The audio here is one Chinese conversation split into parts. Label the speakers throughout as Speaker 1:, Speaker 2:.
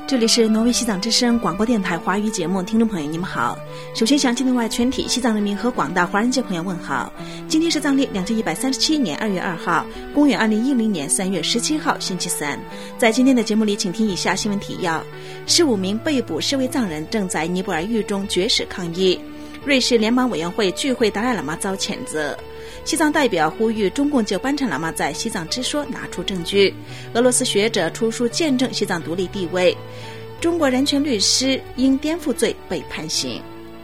Speaker 1: 这里是挪威西藏之声广播电台华语节目，听众朋友你们好。首先向境内外全体西藏人民和广大华人界朋友问好。今天是藏历2137年2月2号，公元2010年3月17号星期三。在今天的节目里，请听以下新闻提要：15名被捕世卫藏人正在尼泊尔狱中绝食抗议；瑞士联邦委员会聚会达赖喇嘛遭谴责；西藏代表呼吁中共就班禅喇嘛在西藏之说拿出证据；俄罗斯学者出书见证西藏独立地位；中国人权律师因颠覆罪被判刑。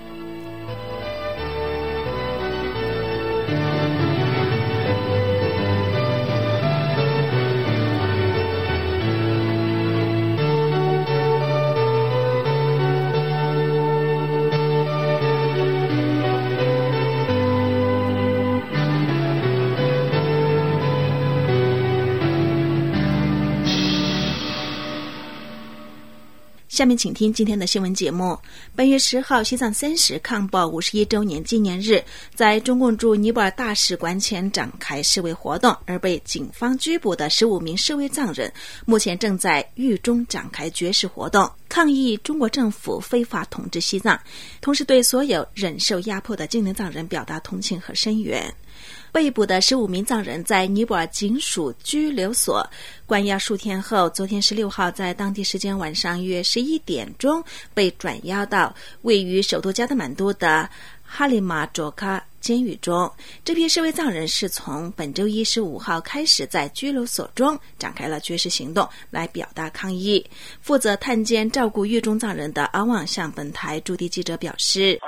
Speaker 1: 下面请听今天的新闻节目。本月10号，西藏30抗暴51周年纪念日，在中共驻尼泊尔大使馆前展开示威活动，而被警方拘捕的15名示威藏人，目前正在狱中展开绝食活动，抗议中国政府非法统治西藏，同时对所有忍受压迫的境内藏人表达同情和声援。被捕的15名藏人在尼泊尔警署拘留所关押数天后，昨天16号在当地时间晚上约11点钟被转押到位于首都加德满都的哈里马卓卡监狱中。这批示威藏人是从本周一15号开始在拘留所中展开了绝食行动来表达抗议。负责探监照顾狱中藏人的阿旺向本台驻地记者表示，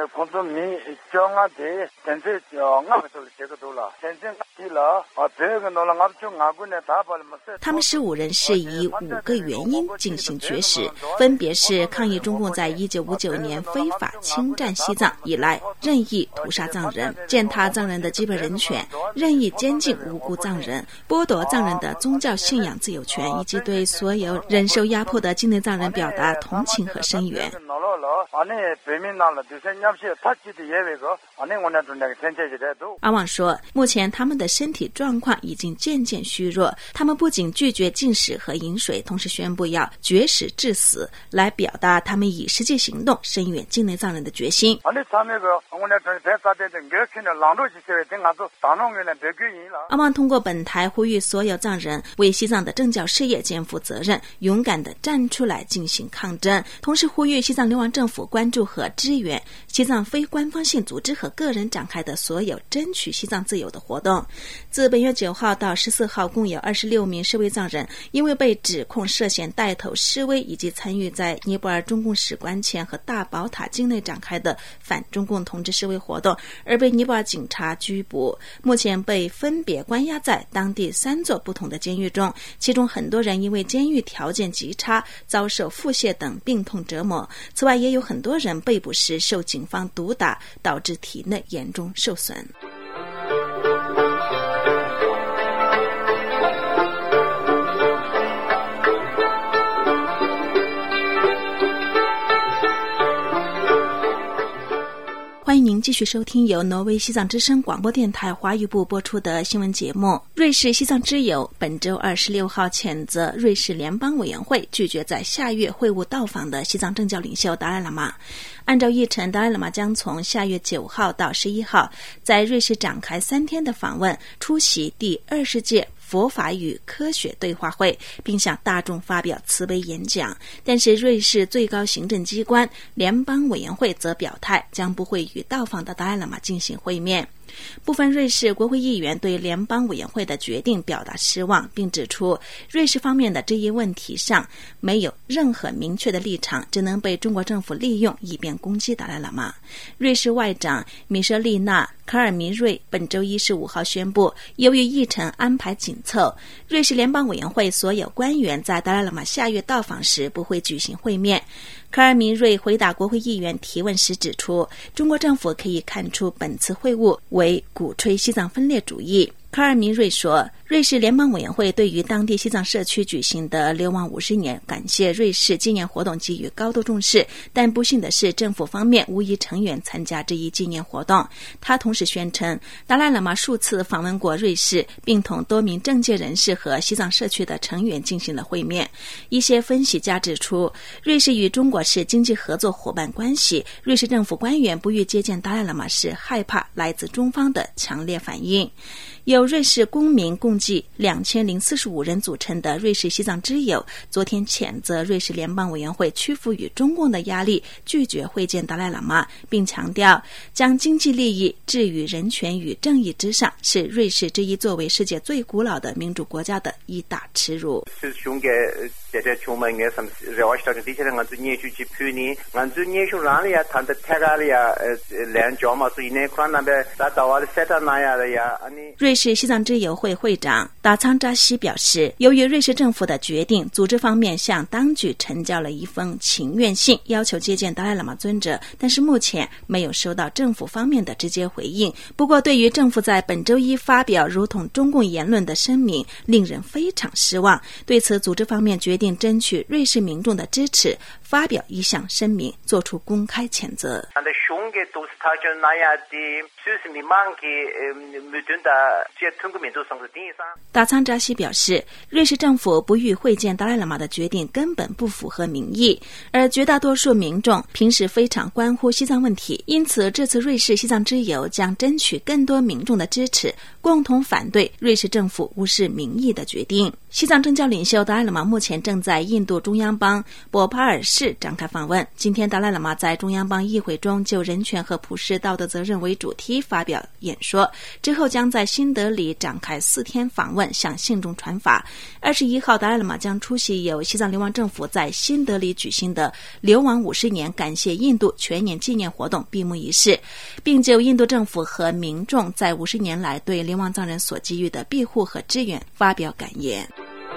Speaker 1: 他们15人是以5个原因进行绝食，分别是抗议中共在1959年非法侵占西藏以来任意屠杀藏人，践踏藏人的基本人权，任意监禁无辜藏人，剥夺藏人的宗教信仰自由权，以及对所有忍受压迫的境内藏人表达同情和声援。阿旺说，目前他们的身体状况已经渐渐虚弱，他们不仅拒绝进食和饮水，同时宣布要绝食致死，来表达他们以实际行动声援境内藏人的决心。阿旺通过本台呼吁所有藏人为西藏的政教事业肩负责任，勇敢地站出来进行抗争，同时呼吁西藏流亡政府关注和支援西藏非官方性组织和个人展开的所有争取西藏自由的活动。自本月9号到14号，共有26名示威藏人因为被指控涉嫌带头示威以及参与在尼泊尔中共使馆前和大宝塔境内展开的反中共同志示威活动而被尼泊尔警察拘捕，目前被分别关押在当地3座不同的监狱中，其中很多人因为监狱条件极差，遭受腹泻等病痛折磨。此外，也有很多人被捕时受警方毒打，导致体内严重受损。欢迎您继续收听由挪威西藏之声广播电台华语部播出的新闻节目。瑞士西藏之友本周26号谴责瑞士联邦委员会拒绝在下月会晤到访的西藏政教领袖达赖喇嘛。按照议程，达赖喇嘛将从下月9号到11号在瑞士展开3天的访问，出席第20届佛法与科学对话会，并向大众发表慈悲演讲。但是瑞士最高行政机关联邦委员会则表态将不会与到访的达赖喇嘛进行会面。部分瑞士国会议员对联邦委员会的决定表达失望，并指出瑞士方面的这一问题上没有任何明确的立场，只能被中国政府利用以便攻击达赖喇嘛。瑞士外长米舍丽娜·卡尔米瑞本周一15号宣布，由于议程安排紧凑，瑞士联邦委员会所有官员在达赖喇嘛下月到访时不会举行会面。卡尔米瑞回答国会议员提问时指出，中国政府可以看出本次会晤为鼓吹西藏分裂主义。卡尔米瑞说， 瑞士联邦委员会对于当地西藏社区举行的流亡50年感谢瑞士纪念活动给予高度重视，但不幸的是政府方面无一成员参加这一纪念活动。他同时宣称达赖喇嘛数次访问过瑞士，并同多名政界人士和西藏社区的成员进行了会面。一些分析家指出，瑞士与中国是经济合作伙伴关系，瑞士政府官员不予接见达赖喇嘛是害怕来自中方的强烈反应。由瑞士公民共计2045人组成的瑞士西藏之友昨天谴责瑞士联邦委员会屈服于中共的压力，拒绝会见达赖喇嘛，并强调将经济利益置于人权与正义之上，是瑞士这一作为世界最古老的民主国家的一大耻辱。瑞士西藏之友会会长达仓扎西表示，由于瑞士政府的决定，组织方面向当局呈交了一封请愿信，要求接见达赖喇嘛尊者，但是目前没有收到政府方面的直接回应。不过对于政府在本周一发表如同中共言论的声明，令人非常失望。对此，组织方面决定争取瑞士民众的支持，发表一项声明，作出公开谴责。达仓扎西表示，瑞士政府不予会见达赖喇嘛的决定根本不符合民意，而绝大多数民众平时非常关乎西藏问题，因此这次瑞士西藏之友将争取更多民众的支持，共同反对瑞士政府无视民意的决定。西藏政教领袖达赖喇嘛目前正在印度中央邦博帕尔市展开访问。今天达赖喇嘛在中央邦议会中就人权和普世道德责任为主题发表演说，之后将在新德里展开4天访问，向信众传法。21号达赖喇嘛将出席由西藏流亡政府在新德里举行的流亡50年感谢印度全年纪念活动闭幕仪式，并就印度政府和民众在50年来对流亡藏人所给予的庇护和支援发表感言。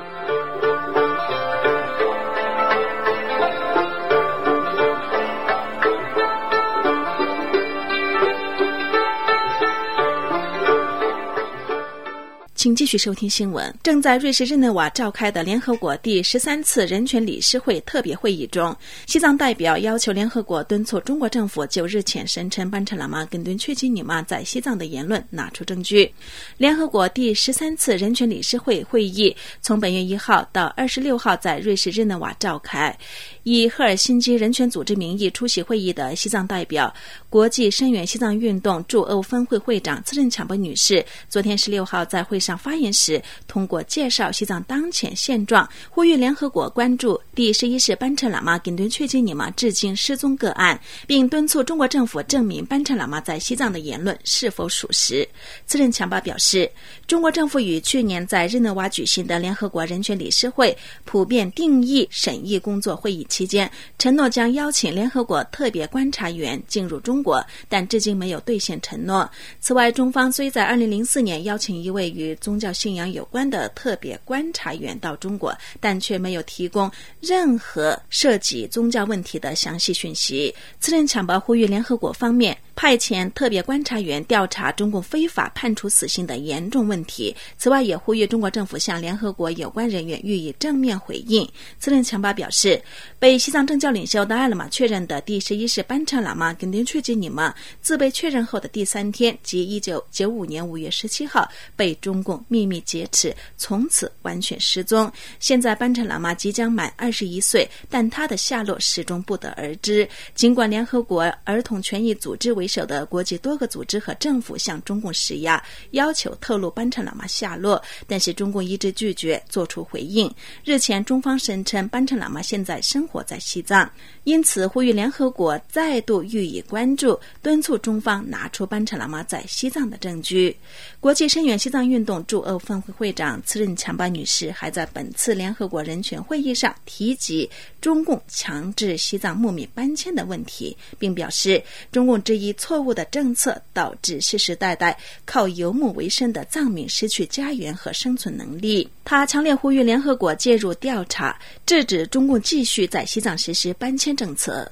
Speaker 1: 请继续收听新闻。正在瑞士日内瓦召开的联合国第13次人权理事会特别会议中，西藏代表要求联合国敦促中国政府就日前声称班禅喇嘛跟敦确基尼玛在西藏的言论拿出证据。联合国第13次人权理事会会议从本月1号到26号在瑞士日内瓦召开。以赫尔辛基人权组织名义出席会议的西藏代表、国际声援西藏运动驻欧分会会长次仁强波女士，昨天16号在会上发言时，通过介绍西藏当前现状，呼吁联合国关注第11世班禅喇嘛跟敦确基尼玛至今失踪个案，并敦促中国政府证明班禅喇嘛在西藏的言论是否属实。次仁强波表示，中国政府于去年在日内瓦举行的联合国人权理事会普遍定义审议工作会议期间，承诺将邀请联合国特别观察员进入中国，但至今没有兑现承诺。此外，中方虽在2004年邀请一位与宗教信仰有关的特别观察员到中国，但却没有提供任何涉及宗教问题的详细讯息。次仁强波呼吁联合国方面派遣特别观察员调查中共非法判处死刑的严重问题。此外，也呼吁中国政府向联合国有关人员予以正面回应。次仁强波表示，被西藏政教领袖达赖喇嘛确认的第11世班禅喇嘛跟敦确基尼玛自被确认后的第3天，即1995年5月17号被中共秘密劫持，从此完全失踪。现在班禅喇嘛即将满21岁，但他的下落始终不得而知。尽管联合国儿童权益组织为首的国际多个组织和政府向中共施压，要求透露班禅喇嘛下落，但是中共一直拒绝做出回应。日前中方声称班禅喇嘛现在生活在西藏，因此呼吁联合国再度予以关注，敦促中方拿出班禅喇嘛在西藏的证据。国际声援西藏运动驻欧分会会长次仁强波女士还在本次联合国人权会议上提及中共强制西藏牧民搬迁的问题，并表示中共之一错误的政策导致世世代代靠游牧为生的藏民失去家园和生存能力。他强烈呼吁联合国介入调查，制止中共继续在西藏实施搬迁政策。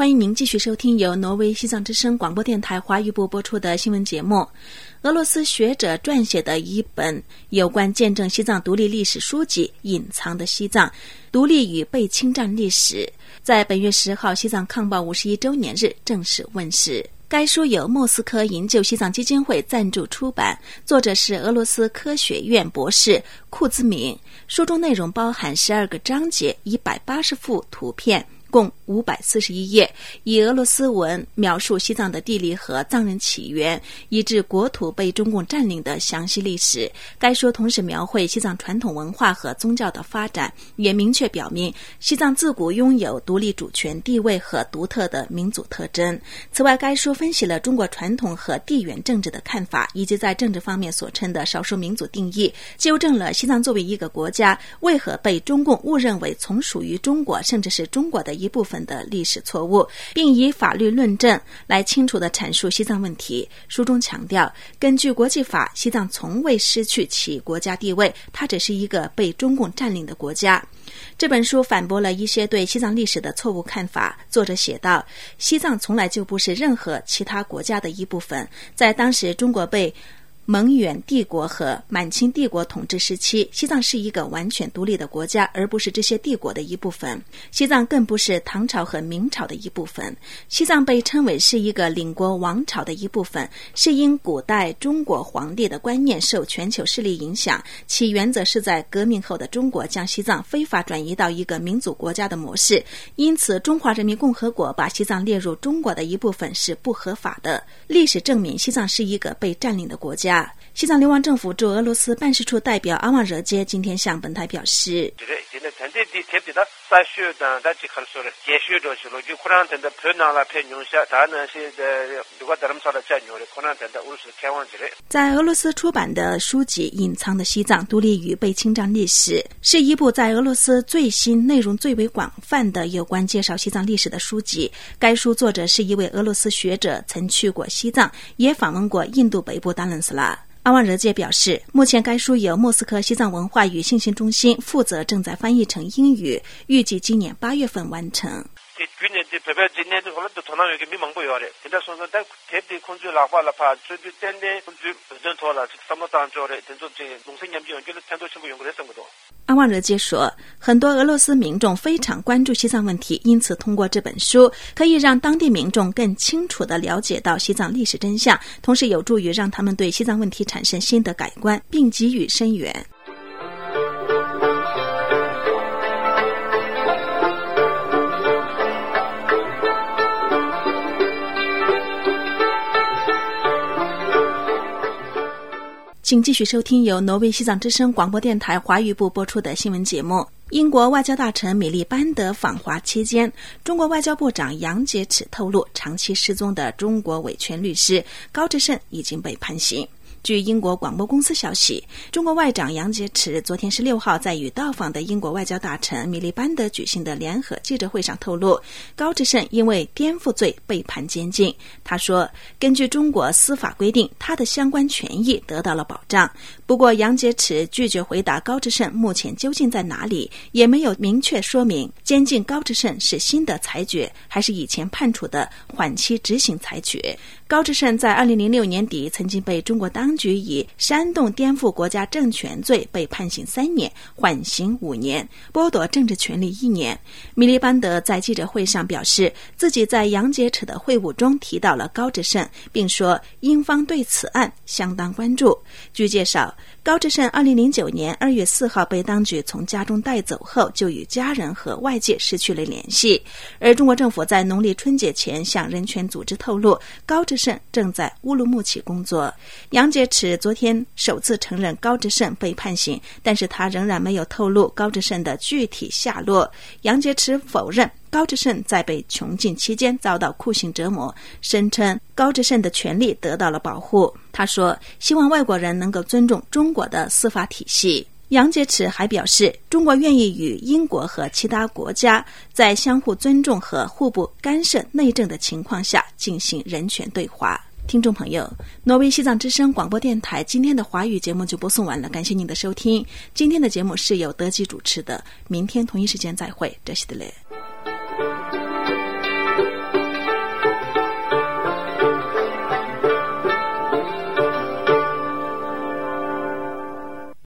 Speaker 1: 欢迎您继续收听由挪威西藏之声广播电台华语部播出的新闻节目。俄罗斯学者撰写的一本有关见证西藏独立历史书籍《隐藏的西藏：独立与被侵占历史》在本月10号西藏抗暴51周年日正式问世。该书由莫斯科营救西藏基金会赞助出版，作者是俄罗斯科学院博士库兹敏。书中内容包含12个章节，180幅图片，共541页，以俄罗斯文描述西藏的地理和藏人起源，以至国土被中共占领的详细历史。该书同时描绘西藏传统文化和宗教的发展，也明确表明西藏自古拥有独立主权地位和独特的民族特征。此外，该书分析了中国传统和地缘政治的看法，以及在政治方面所称的少数民族定义，纠正了西藏作为一个国家为何被中共误认为从属于中国甚至是中国的一部分的历史错误，并以法律论证来清楚地阐述西藏问题。书中强调，根据国际法，西藏从未失去其国家地位，它只是一个被中共占领的国家。这本书反驳了一些对西藏历史的错误看法。作者写道，西藏从来就不是任何其他国家的一部分，在当时中国被蒙元帝国和满清帝国统治时期，西藏是一个完全独立的国家，而不是这些帝国的一部分。西藏更不是唐朝和明朝的一部分。西藏被称为是一个领国王朝的一部分，是因古代中国皇帝的观念受全球势力影响，其原则是在革命后的中国将西藏非法转移到一个民族国家的模式，因此中华人民共和国把西藏列入中国的一部分是不合法的。历史证明西藏是一个被占领的国家。西藏流亡政府驻俄罗斯办事处代表阿旺热杰今天向本台表示，在俄罗斯出版的书籍《隐藏的西藏：独立与被侵占历史》是一部在俄罗斯最新、内容最为广泛的有关介绍西藏历史的书籍。该书作者是一位俄罗斯学者，曾去过西藏，也访问过印度北部达伦斯拉。阿旺热杰表示，目前该书由莫斯科西藏文化与信息中心负责，正在翻译成英语，预计今年8月份完成。阿旺热杰说，很多俄罗斯民众非常关注西藏问题，因此通过这本书可以让当地民众更清楚地了解到西藏历史真相，同时有助于让他们对西藏问题产生新的改观，并给予声援。请继续收听由挪威西藏之声广播电台华语部播出的新闻节目。英国外交大臣米利班德访华期间，中国外交部长杨洁篪透露，长期失踪的中国维权律师高志胜已经被判刑。据英国广播公司消息，中国外长杨洁篪昨天16号在与到访的英国外交大臣米利班德举行的联合记者会上透露，高志胜因为颠覆罪被判监禁。他说，根据中国司法规定，他的相关权益得到了保障。不过杨洁篪拒绝回答高志胜目前究竟在哪里，也没有明确说明监禁高志胜是新的裁决还是以前判处的缓期执行裁决。高志胜在2006年底曾经被中国当局以煽动颠覆国家政权罪被判刑3年，缓刑5年，剥夺政治权利1年。米利班德在记者会上表示，自己在杨洁篪的会晤中提到了高志胜，并说英方对此案相当关注。据介绍，高志胜2009年2月4号被当局从家中带走后，就与家人和外界失去了联系。而中国政府在农历春节前向人权组织透露，高志胜正在乌鲁木齐工作。杨洁篪昨天首次承认高志胜被判刑，但是他仍然没有透露高志胜的具体下落。杨洁篪否认高志胜在被囚禁期间遭到酷刑折磨，声称高志胜的权利得到了保护。他说，希望外国人能够尊重中国的司法体系。杨洁篪还表示，中国愿意与英国和其他国家在相互尊重和互不干涉内政的情况下进行人权对话。听众朋友，挪威西藏之声广播电台今天的华语节目就播送完了，感谢您的收听。今天的节目是由德基主持的，明天同一时间再会，这是的嘞。